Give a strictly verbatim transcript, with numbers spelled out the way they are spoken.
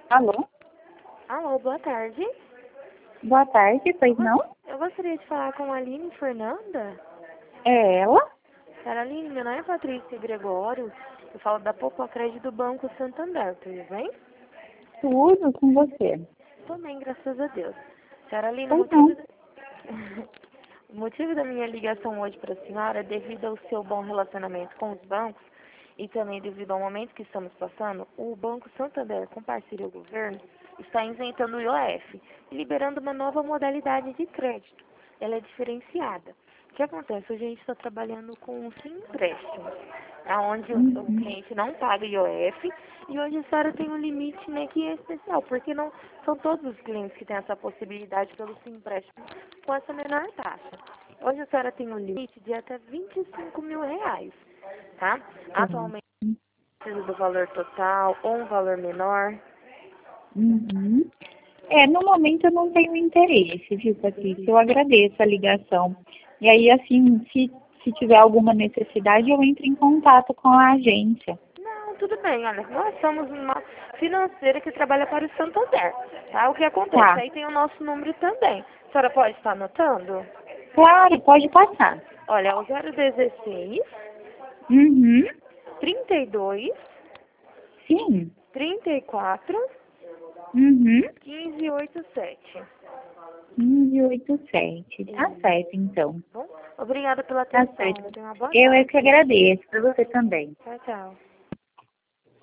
Alô? Alô, boa tarde. Boa tarde, pois Eu não? gos- Eu gostaria de falar com a Aline Fernanda. É ela? Senhora Aline, meu nome é Patrícia Gregório. Eu falo da Popocred do Banco Santander, tudo bem? Tudo com você. Também, graças a Deus. Senhora Aline, o Pois motivo, não. da... o motivo da minha ligação hoje para a senhora é devido ao seu bom relacionamento com os bancos e também devido ao momento que estamos passando, o Banco Santander, com parceria ao governo, está isentando o I O F e liberando uma nova modalidade de crédito. Ela é diferenciada. O que acontece? Hoje a gente está trabalhando com um sim empréstimo, onde o, o Uhum. cliente não paga I O F e hoje a senhora tem um limite, né, que é especial, porque não são todos os clientes que têm essa possibilidade pelo sim empréstimo com essa menor taxa. Hoje a senhora tem um limite de até vinte e cinco mil reais, tá? Tá. Atualmente precisa do valor total ou um valor menor. Uhum. É, no momento eu não tenho interesse, viu, Patrícia? Eu agradeço a ligação. E aí, assim, se, se tiver alguma necessidade, eu entro em contato com a agência. Não, tudo bem, olha, nós somos uma financeira que trabalha para o Santander, tá? O que acontece? Tá. Aí tem o nosso número também. A senhora pode estar anotando? Claro, pode passar. Olha, é o zero dezesseis, Uhum. trinta e dois, Sim. trinta e quatro, Uhum. quinze oitenta e sete. quinze oitenta e sete. Tá Isso. certo, então. Bom, obrigada pela Tá atenção. certo. Tenha uma boa Eu é tarde. que agradeço. Pra você também. Tchau, tchau.